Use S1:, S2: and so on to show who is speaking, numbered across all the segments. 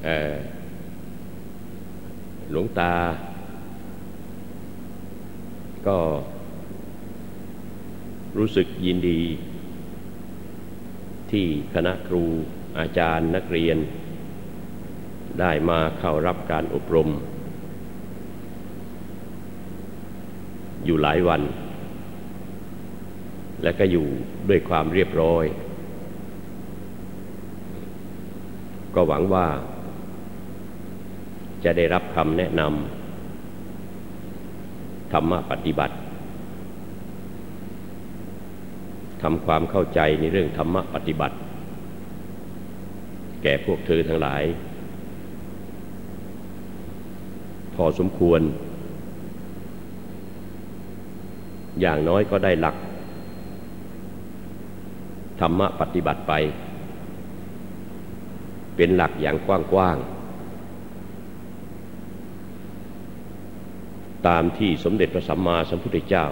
S1: หลวงตาก็รู้สึกยินดีที่คณะครูอาจารย์นักเรียนได้มาเข้ารับการอบรมอยู่หลายวันและก็อยู่ด้วยความเรียบร้อยก็หวังว่าจะได้รับคำแนะนำธรรมะปฏิบัติทำความเข้าใจในเรื่องธรรมะปฏิบัติแก่พวกเธอทั้งหลายพอสมควรอย่างน้อยก็ได้หลักธรรมะปฏิบัติไปเป็นหลักอย่างกว้างๆตามที่สมเด็จพระสัมมาสัมพุทธเจ้า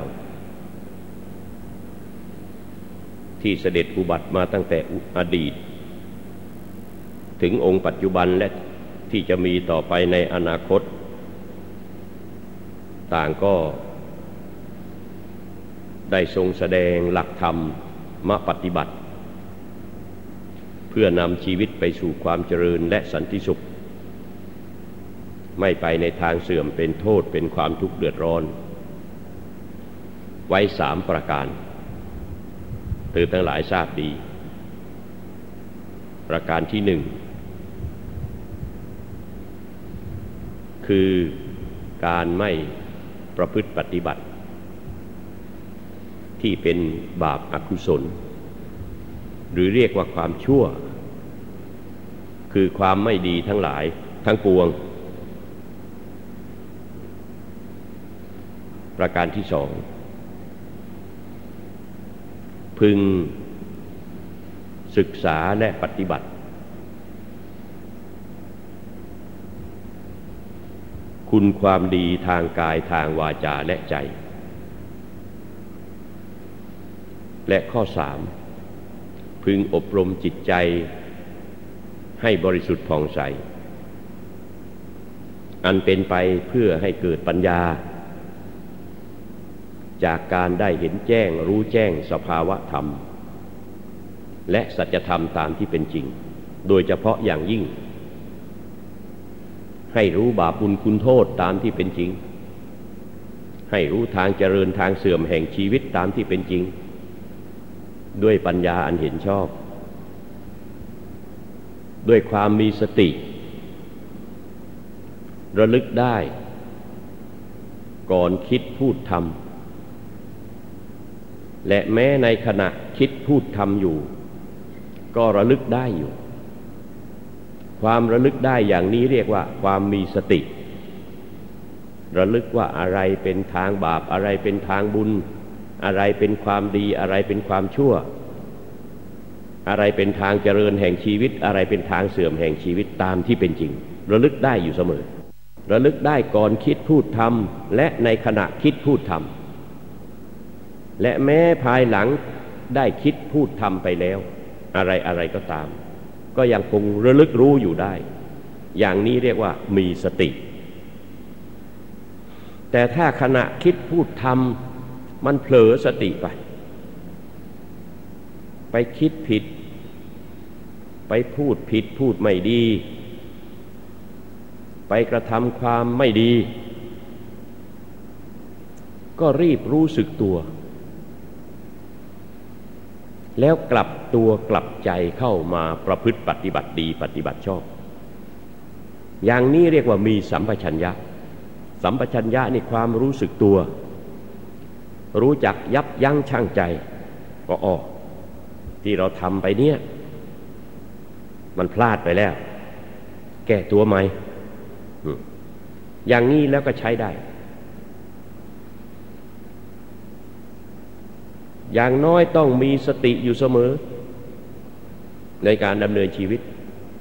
S1: ที่เสด็จอุบัติมาตั้งแต่อดีตถึงองค์ปัจจุบันและที่จะมีต่อไปในอนาคตต่างก็ได้ทรงแสดงหลักธรรมปฏิบัติเพื่อนำชีวิตไปสู่ความเจริญและสันติสุขไม่ไปในทางเสื่อมเป็นโทษเป็นความทุกข์เดือดร้อนไว้3 ประการเธอทั้งหลายทราบดีประการที่1คือการไม่ประพฤติปฏิบัติที่เป็นบาปอกุศลหรือเรียกว่าความชั่วคือความไม่ดีทั้งหลายทั้งปวงประการที่2พึงศึกษาและปฏิบัติคุณความดีทางกายทางวาจาและใจและข้อ3พึงอบรมจิตใจให้บริสุทธิ์ผ่องใสอันเป็นไปเพื่อให้เกิดปัญญาจากการได้เห็นแจ้งรู้แจ้งสภาวะธรรมและสัจธรรมตามที่เป็นจริงโดยเฉพาะอย่างยิ่งให้รู้บาปบุญคุณโทษตามที่เป็นจริงให้รู้ทางเจริญทางเสื่อมแห่งชีวิตตามที่เป็นจริงด้วยปัญญาอันเห็นชอบด้วยความมีสติระลึกได้ก่อนคิดพูดทำและแม้ในขณะคิดพูดทำอยู่ก็ระลึกได้อยู่ความระลึกได้อย่างนี้เรียกว่าความมีสติระลึกว่าอะไรเป็นทางบาปอะไรเป็นทางบุญอะไรเป็นความดีอะไรเป็นความชั่วอะไรเป็นทางเจริญแห่งชีวิตอะไรเป็นทางเสื่อมแห่งชีวิตตามที่เป็นจริงระลึกได้อยู่เสมอระลึกได้ก่อนคิดพูดทำและในขณะคิดพูดทำและแม้ภายหลังได้คิดพูดทำไปแล้วอะไรก็ตามก็ยังคงระลึกรู้อยู่ได้อย่างนี้เรียกว่ามีสติแต่ถ้าขณะคิดพูดทำมันเผลอสติไปคิดผิดไปพูดผิดพูดไม่ดีไปกระทำความไม่ดีก็รีบรู้สึกตัวแล้วกลับตัวกลับใจเข้ามาประพฤติปฏิบัติดีปฏิบัติชอบอย่างนี้เรียกว่ามีสัมปชัญญะสัมปชัญญะนี่ความรู้สึกตัวรู้จักยับยั้งชั่งใจก็ที่เราทำไปเนี่ยมันพลาดไปแล้วแก้ตัวไหมอย่างนี้แล้วก็ใช้ได้อย่างน้อยต้องมีสติอยู่เสมอในการดำเนินชีวิต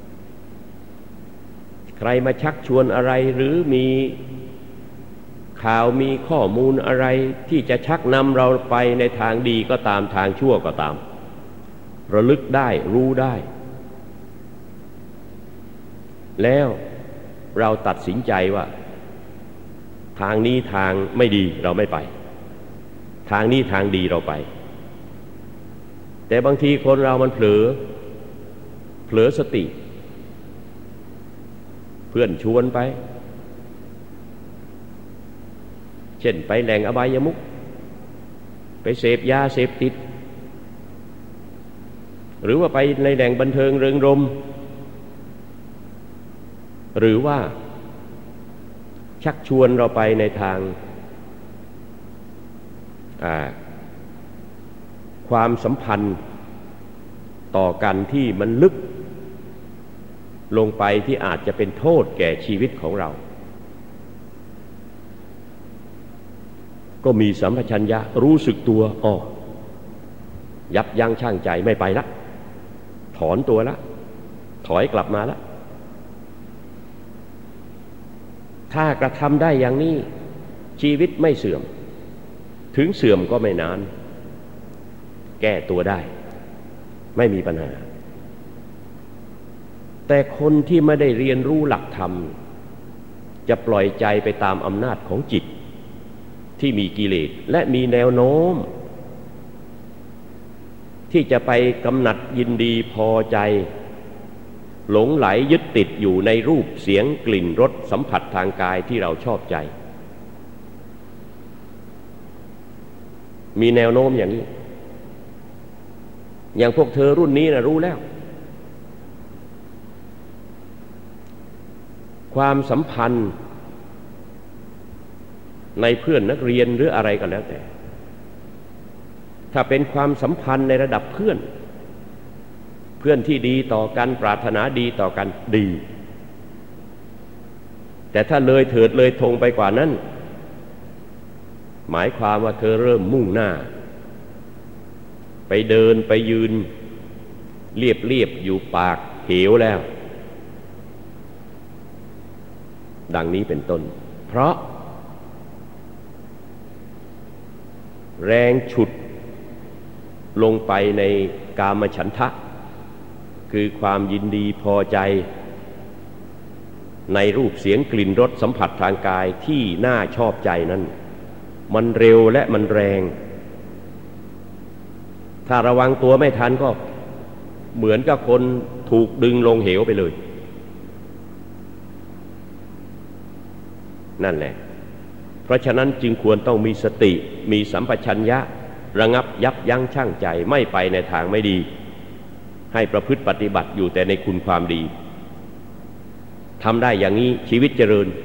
S1: ใครมาชักชวนอะไรหรือมีข่าวมีข้อมูลอะไรที่จะชักนำเราไปในทางดีก็ตามทางชั่วก็ตามระลึกได้รู้ได้แล้วเราตัดสินใจว่าทางนี้ทางไม่ดีเราไม่ไปทางนี้ทางดีเราไปแต่บางทีคนเรามันเผลอสติเพื่อนชวนไปเช่นไปแหล่งอบายมุขไปเสพยาเสพติดหรือว่าไปในแหล่งบันเทิงเริงรมย์หรือว่าชักชวนเราไปในทางความสัมพันธ์ต่อกันที่มันลึกลงไปที่อาจจะเป็นโทษแก่ชีวิตของเราก็มีสัมปชัญญะรู้สึกตัวยับยั้งชั่งใจไม่ไปละถอนตัวละถอยกลับมาละถ้ากระทำได้อย่างนี้ชีวิตไม่เสื่อมถึงเสื่อมก็ไม่นานแก้ตัวได้ไม่มีปัญหาแต่คนที่ไม่ได้เรียนรู้หลักธรรมจะปล่อยใจไปตามอำนาจของจิตที่มีกิเลสและมีแนวโน้มที่จะไปกำหนัดยินดีพอใจหลงไหลยึดติดอยู่ในรูปเสียงกลิ่นรสสัมผัสทางกายที่เราชอบใจมีแนวโน้มอย่างนี้อย่างพวกเธอรุ่นนี้นะรู้แล้วความสัมพันธ์ในเพื่อนนักเรียนหรืออะไรก็แล้วแต่ถ้าเป็นความสัมพันธ์ในระดับเพื่อนที่ดีต่อกันปรารถนาดีต่อกันดีแต่ถ้าเลยเถิดเลยธงไปกว่านั้นหมายความว่าเธอเริ่มมุ่งหน้าไปเดินไปยืนเรียบอยู่ปากเหวแล้วดังนี้เป็นต้นเพราะแรงฉุดลงไปในกามฉันทะคือความยินดีพอใจในรูปเสียงกลิ่นรสสัมผัสทางกายที่น่าชอบใจนั้นมันเร็วและมันแรงถ้าระวังตัวไม่ทันก็เหมือนกับคนถูกดึงลงเหวไปเลยนั่นแหละเพราะฉะนั้นจึงควรต้องมีสติมีสัมปชัญญะระงับยับยั้งชั่งใจไม่ไปในทางไม่ดีให้ประพฤติปฏิบัติอยู่แต่ในคุณความดีทำได้อย่างนี้ชีวิตเจริญ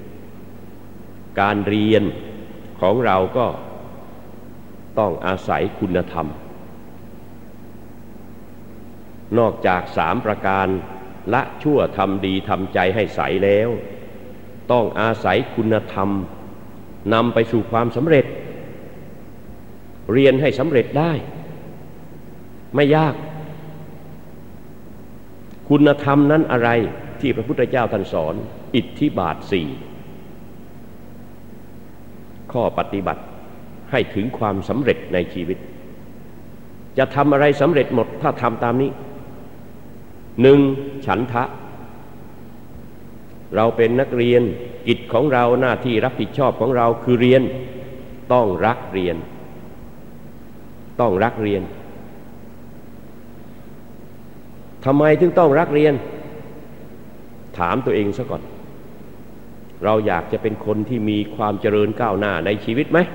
S1: การเรียนของเราก็ต้องอาศัยคุณธรรมนอกจาก3ประการละชั่วทำดีทำใจให้ใสแล้วต้องอาศัยคุณธรรมนำไปสู่ความสำเร็จเรียนให้สำเร็จได้ไม่ยากคุณธรรมนั้นอะไรที่พระพุทธเจ้าท่านสอนอิทธิบาท4ข้อปฏิบัติให้ถึงความสำเร็จในชีวิตจะทำอะไรสำเร็จหมดถ้าทำตามนี้1ฉันทะเราเป็นนักเรียนกิจของเราหน้าที่รับผิดชอบของเราคือเรียนต้องรักเรียนต้องรักเรียนทำไมถึงต้องรักเรียนถามตัวเองซะก่อนเราอยากจะเป็นคนที่มีความเจริญก้าวหน้าในชีวิตไหม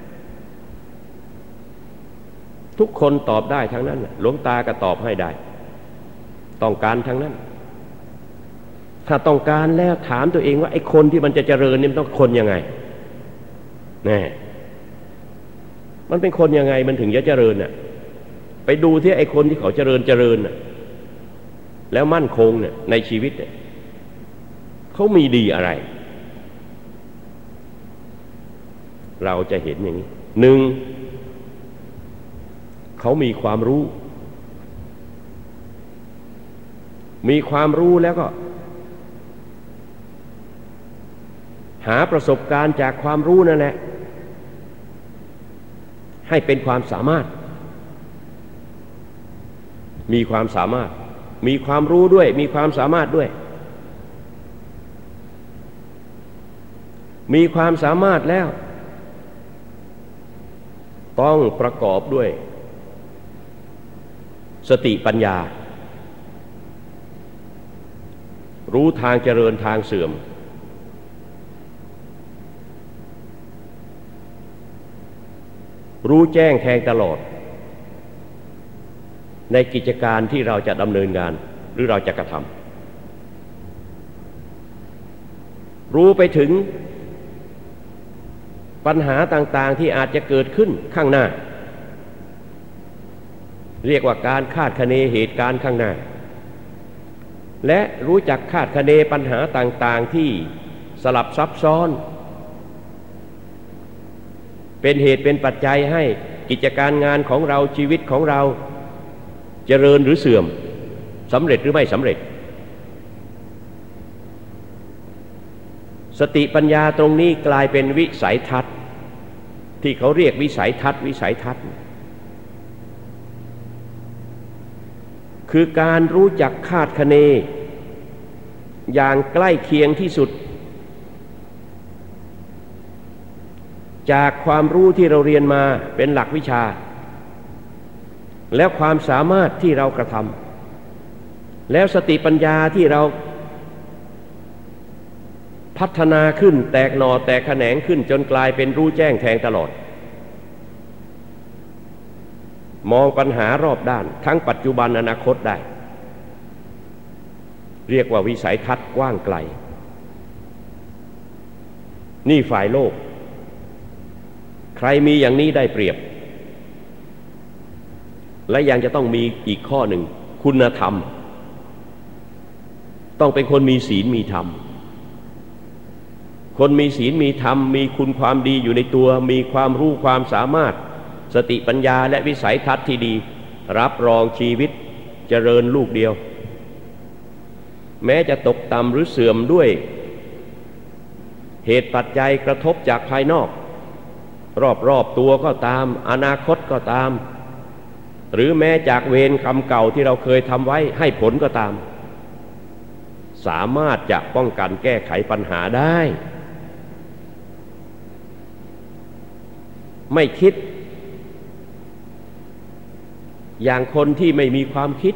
S1: ทุกคนตอบได้ทั้งนั้นหลวงตาก็ตอบให้ได้ต้องการทั้งนั้นถ้าต้องการแล้วถามตัวเองว่าไอ้คนที่มันจะเจริญนี่มันต้องคนยังไงแน่มันเป็นคนยังไงมันถึงจะเจริญน่ะไปดูที่ไอ้คนที่เขาเจริญน่ะแล้วมั่นคงเนี่ยในชีวิตเนี่ยเขามีดีอะไรเราจะเห็นอย่างนี้1เขามีความรู้แล้วก็หาประสบการณ์จากความรู้นั่นแหละให้เป็นความสามารถมีความสามารถมีความรู้ด้วยมีความสามารถด้วยมีความสามารถแล้วต้องประกอบด้วยสติปัญญารู้ทางเจริญทางเสื่อมรู้แจ้งแทงตลอดในกิจการที่เราจะดำเนินงานหรือเราจะกระทำรู้ไปถึงปัญหาต่างๆที่อาจจะเกิดขึ้นข้างหน้าเรียกว่าการคาดคะเนเหตุการณ์ข้างหน้าและรู้จักคาดคะเนปัญหาต่างๆที่สลับซับซ้อนเป็นเหตุเป็นปัจจัยให้กิจการงานของเราชีวิตของเราเจริญหรือเสื่อมสำเร็จหรือไม่สำเร็จสติปัญญาตรงนี้กลายเป็นวิสัยทัศน์ที่เขาเรียกวิสัยทัศน์คือการรู้จักคาดคะเนอย่างใกล้เคียงที่สุดจากความรู้ที่เราเรียนมาเป็นหลักวิชาแล้วความสามารถที่เรากระทำแล้วสติปัญญาที่เราพัฒนาขึ้นแตกหน่อแตกแขนงขึ้นจนกลายเป็นรู้แจ้งแทงตลอดมองปัญหารอบด้านทั้งปัจจุบันอนาคตได้เรียกว่าวิสัยทัศน์กว้างไกลนี่ฝ่ายโลกใครมีอย่างนี้ได้เปรียบและยังจะต้องมีอีกข้อหนึ่งคุณธรรมต้องเป็นคนมีศีลมีธรรมคนมีศีลมีธรรมมีคุณความดีอยู่ในตัวมีความรู้ความสามารถสติปัญญาและวิสัยทัศน์ที่ดีรับรองชีวิตเจริญลูกเดียวแม้จะตกต่ำหรือเสื่อมด้วยเหตุปัจจัยกระทบจากภายนอกรอบตัวก็ตามอนาคตก็ตามหรือแม้จากเวรกรรมเก่าที่เราเคยทำไว้ให้ผลก็ตามสามารถจะป้องกันแก้ไขปัญหาได้ไม่คิดอย่างคนที่ไม่มีความคิด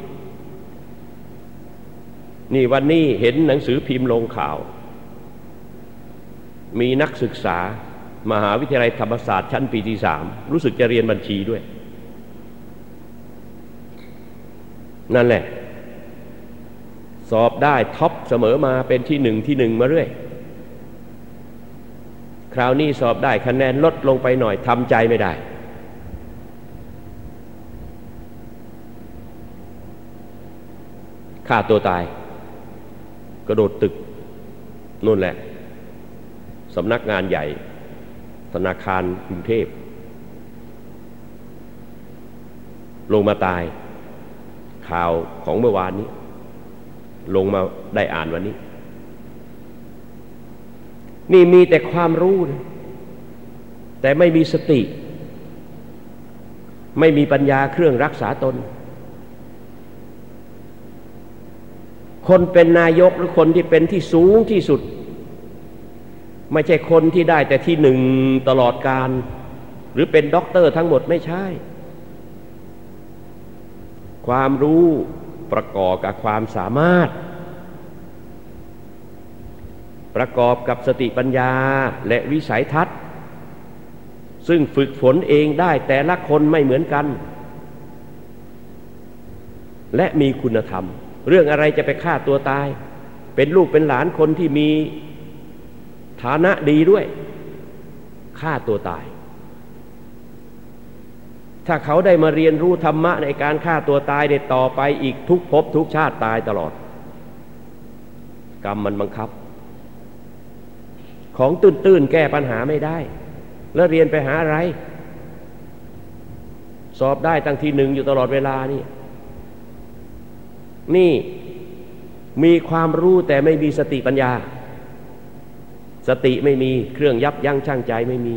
S1: นี่วันนี้เห็นหนังสือพิมพ์ลงข่าวมีนักศึกษามหาวิทยาลัยธรรมศาสตร์ชั้นปีที่3รู้สึกจะเรียนบัญชีด้วยนั่นแหละสอบได้ท็อปเสมอมาเป็นที่1มาเรื่อยคราวนี้สอบได้คะแนนลดลงไปหน่อยทำใจไม่ได้ฆ่าตัวตายกระโดดตึกนู่นแหละสำนักงานใหญ่ธนาคารกรุงเทพลงมาตายข่าวของเมื่อวานนี้ลงมาได้อ่านวันนี้นี่มีแต่ความรู้นะแต่ไม่มีสติไม่มีปัญญาเครื่องรักษาตนคนเป็นนายกหรือคนที่เป็นที่สูงที่สุดไม่ใช่คนที่ได้แต่ที่1ตลอดกาลหรือเป็นด็อกเตอร์ทั้งหมดไม่ใช่ความรู้ประกอบกับความสามารถประกอบกับสติปัญญาและวิสัยทัศน์ซึ่งฝึกฝนเองได้แต่ละคนไม่เหมือนกันและมีคุณธรรมเรื่องอะไรจะไปฆ่าตัวตายเป็นลูกเป็นหลานคนที่มีฐานะดีด้วยฆ่าตัวตายถ้าเขาได้มาเรียนรู้ธรรมะในการฆ่าตัวตายได้ต่อไปอีกทุกภพทุกชาติตายตลอดกรรมมันบังคับของตื้นๆแก้ปัญหาไม่ได้แล้วเรียนไปหาอะไรสอบได้ตั้งที่1อยู่ตลอดเวลานี่มีความรู้แต่ไม่มีสติปัญญาสติไม่มีเครื่องยับยั้งชั่งใจไม่มี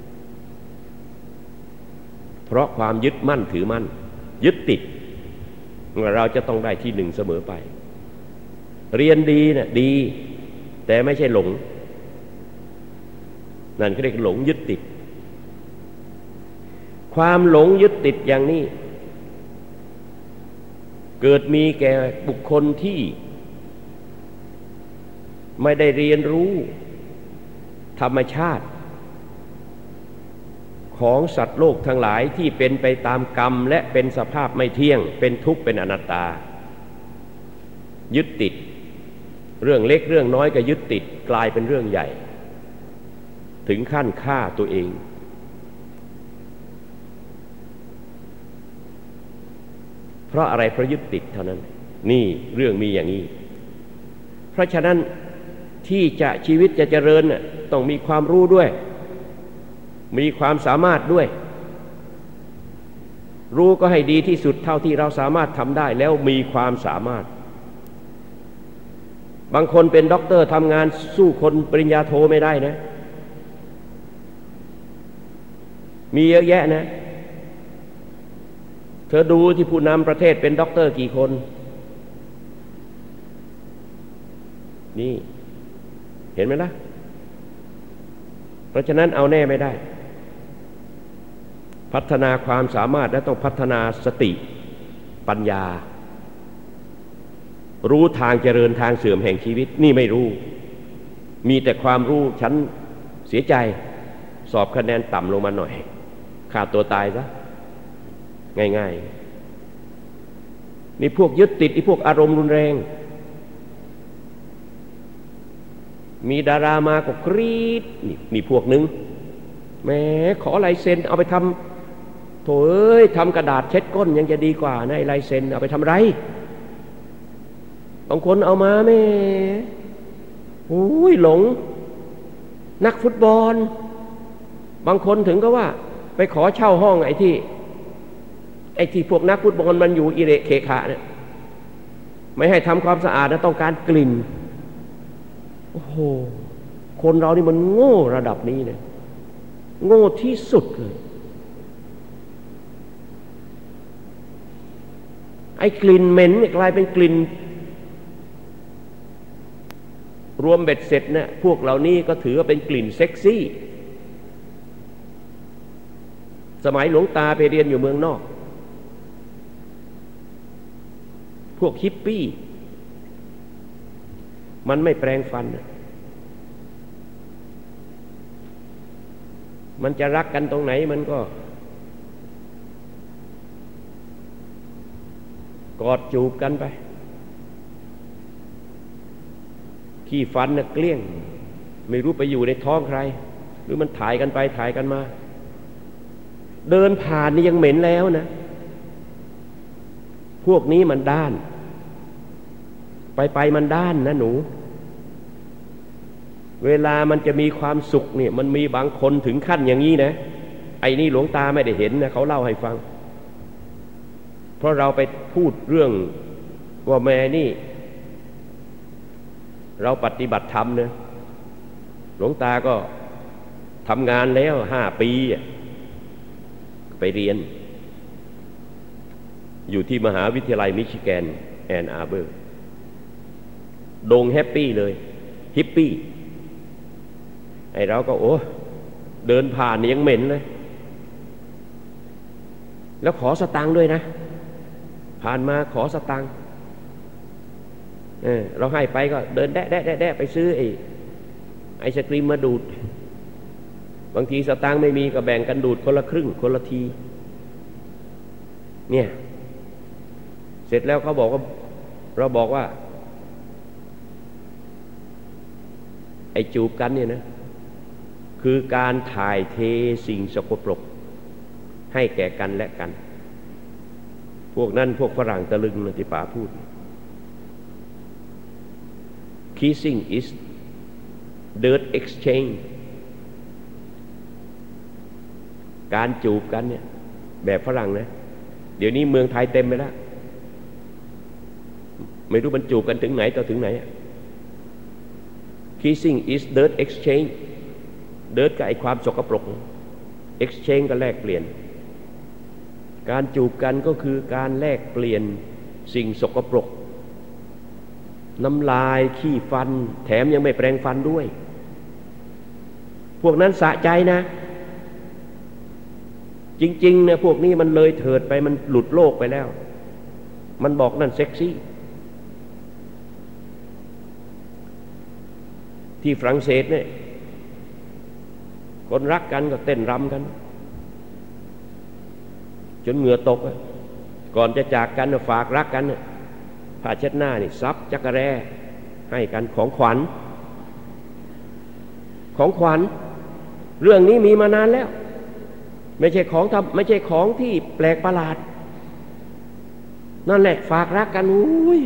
S1: เพราะความยึดมั่นถือมั่นยึดติดเราจะต้องได้ที่1เสมอไปเรียนดีนะดีแต่ไม่ใช่หลงนั่นเขาเรียกหลงยึดติดความหลงยึดติดอย่างนี้เกิดมีแก่บุคคลที่ไม่ได้เรียนรู้ธรรมชาติของสัตว์โลกทั้งหลายที่เป็นไปตามกรรมและเป็นสภาพไม่เที่ยงเป็นทุกข์เป็นอนัตตายึดติดเรื่องเล็กเรื่องน้อยก็ยึดติดกลายเป็นเรื่องใหญ่ถึงขั้นฆ่าตัวเองเพราะอะไรเพราะยึดติดเท่านั้นนี่เรื่องมีอย่างนี้เพราะฉะนั้นที่จะชีวิตจะเจริญน่ะต้องมีความรู้ด้วยมีความสามารถด้วยรู้ก็ให้ดีที่สุดเท่าที่เราสามารถทำได้แล้วมีความสามารถบางคนเป็นด็อกเตอร์ทำงานสู้คนปริญญาโทไม่ได้นะมีเยอะแยะนะเธอดูที่ผู้นำประเทศเป็นด็อกเตอร์กี่คนนี่เห็นไหมล่ะเพราะฉะนั้นเอาแน่ไม่ได้พัฒนาความสามารถและต้องพัฒนาสติปัญญารู้ทางเจริญทางเสื่อมแห่งชีวิตนี่ไม่รู้มีแต่ความรู้ฉันเสียใจสอบคะแนนต่ำลงมาหน่อยฆ่าตัวตายซะง่ายๆนี่พวกยึดติดพวกอารมณ์รุนแรงมีดารามาก็กรี๊ดนี่พวกนึงแหมขอลายเซ็นเอาไปทำโถเอ้ยทำกระดาษเช็ดก้นยังจะดีกว่านะลายเซ็นเอาไปทำไรบางคนเอามาแม่โอ้ยหลงนักฟุตบอลบางคนถึงก็ว่าไปขอเช่าห้องไอ้ที่พวกนักฟุตบอลมันอยู่อิเละเคขะเนี่ยไม่ให้ทำความสะอาดนะต้องการกลิ่นโอ้โหคนเรานี่มันโง่ระดับนี้เนี่ยโง่ที่สุดเลยไอ้กลิ่นเหม็นเนี่ยกลายเป็นกลิ่นรวมเบ็ดเสร็จเนี่ยพวกเหล่านี้ก็ถือว่าเป็นกลิ่นเซ็กซี่สมัยหลวงตาไปเรียนอยู่เมืองนอกพวกฮิปปี้มันไม่แปรงฟันมันจะรักกันตรงไหนมันก็กอดจูบกันไปขี้ฟันน่ะเกลี้ยงไม่รู้ไปอยู่ในท้องใครหรือมันถ่ายกันไปถ่ายกันมาเดินผ่านนี่ยังเหม็นแล้วนะพวกนี้มันด้านไปมันด้านนะหนูเวลามันจะมีความสุขเนี่ยมันมีบางคนถึงขั้นอย่างนี้นะไอ้นี่หลวงตาไม่ได้เห็นนะเขาเล่าให้ฟังเพราะเราไปพูดเรื่องว่าแม่นี่เราปฏิบัติธรรมเนี่ยหลวงตาก็ทำงานแล้ว5 ปีไปเรียนอยู่ที่มหาวิทยาลัยมิชิแกนแอนอาร์เบอร์โด่งแฮปปี้เลยฮิปปี้ไอ้เราก็โอ้เดินผ่านยังเหม็นเลยแล้วขอสตังค์ด้วยนะผ่านมาขอสตังค์เราให้ไปก็เดินแดะไปซื้อไอศกรีมมาดูดบางทีสตังค์ไม่มีก็แบ่งกันดูดคนละครึ่งคนละทีเนี่ยเสร็จแล้วเขาบอกว่าเราบอกว่าไอจูบกันเนี่ยนะคือการถ่ายเทสิ่งสกปรกให้แก่กันและกันพวกนั้นพวกฝรั่งตะลึงนะที่ป๋าพูด Kissing is dirt exchange การจูบกันเนี่ยแบบฝรั่งนะเดี๋ยวนี้เมืองไทยเต็มไปแล้วไม่รู้มันจูบกันถึงไหนต่อถึงไหนKissing is dirt exchange dirt กับไอ้ความสกปรก exchange ก็แลกเปลี่ยนการจูบกันก็คือการแลกเปลี่ยนสิ่งสกปรกน้ำลายขี้ฟันแถมยังไม่แปรงฟันด้วยพวกนั้นสะใจนะจริงๆเนี่ยพวกนี้มันเลยเถิดไปมันหลุดโลกไปแล้วมันบอกนั่นเซ็กซี่ที่ฝรั่งเศสเนี่ยคนรักกันก็เต้นรำกันจนเหงื่อตกก่อนจะจากกันฝากรักกันผ้าเช็ดหน้านี่ซับจักรแร้ให้กันของขวัญเรื่องนี้มีมานานแล้วไม่ใช่ของที่แปลกประหลาดนั่นแหละฝากรักกันอุ้ย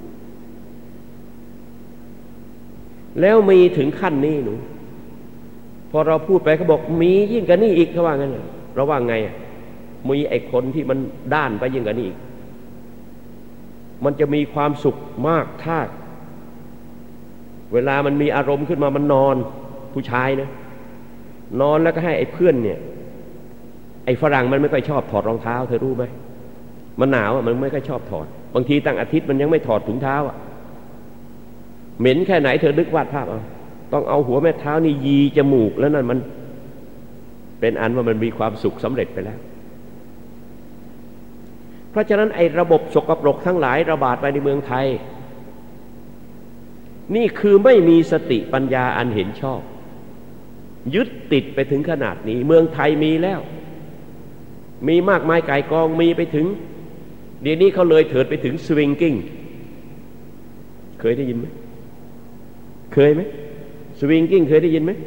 S1: แล้วมีถึงขั้นนี้หนูพอเราพูดไปเขาบอกมียิ่งกว่านี้อีกเขาว่างั้นเราว่าไงมีไอ้คนที่มันด้านไปยิ่งกว่านี้อีกมันจะมีความสุขมากถ้าเวลามันมีอารมณ์ขึ้นมามันนอนผู้ชายนะนอนแล้วก็ให้ไอ้เพื่อนเนี่ยไอ้ฝรั่งมันไม่ค่อยชอบถอดรองเท้าเธอรู้ไหมมันหนาวมันไม่ค่อยชอบถอดบางทีตั้งอาทิตย์มันยังไม่ถอดถุงเท้าเหม็นแค่ไหนเธอนึกวาดภาพเอาต้องเอาหัวแม่เท้านี่ยีจมูกแล้วนั่นมันเป็นอันว่ามันมีความสุขสำเร็จไปแล้วเพราะฉะนั้นไอ้ระบบสกปรกทั้งหลายระบาดไปในเมืองไทยนี่คือไม่มีสติปัญญาอันเห็นชอบยึดติดไปถึงขนาดนี้เมืองไทยมีแล้วมีมากมายก่ายกองมีไปถึงเดี๋ยวนี้เขาเลยเถิดไปถึงสวิงกิ้งเคยได้ยินไหมสวิงกิ้งเคยได้ยินไหม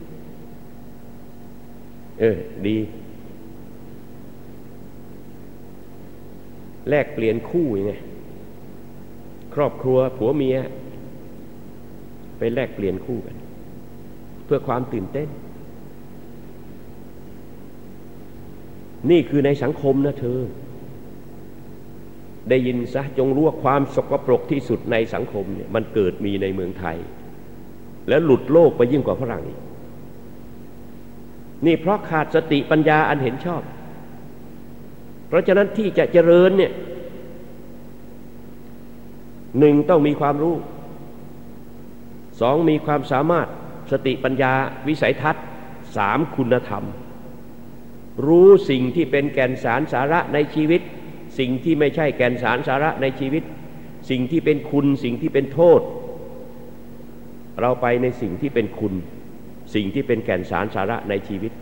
S1: ดีแลกเปลี่ยนคู่ยังไงครอบครัวผัวเมียไปแลกเปลี่ยนคู่กันเพื่อความตื่นเต้นนี่คือในสังคมนะเธอได้ยินซะจงรู้ว่าความสกปรกที่สุดในสังคมเนี่ยมันเกิดมีในเมืองไทยแล้วหลุดโลกไปยิ่งกว่าฝรั่งอีกนี่เพราะขาดสติปัญญาอันเห็นชอบเพราะฉะนั้นที่จะเจริญเนี่ยหนึ่งต้องมีความรู้สองมีความสามารถสติปัญญาวิสัยทัศน์สามคุณธรรมรู้สิ่งที่เป็นแก่นสารสาระในชีวิตสิ่งที่ไม่ใช่แก่นสารสาระในชีวิตสิ่งที่เป็นคุณสิ่งที่เป็นโทษเราไปในสิ่งที่เป็นคุณสิ่งที่เป็นแก่นสารสาระในชีวิต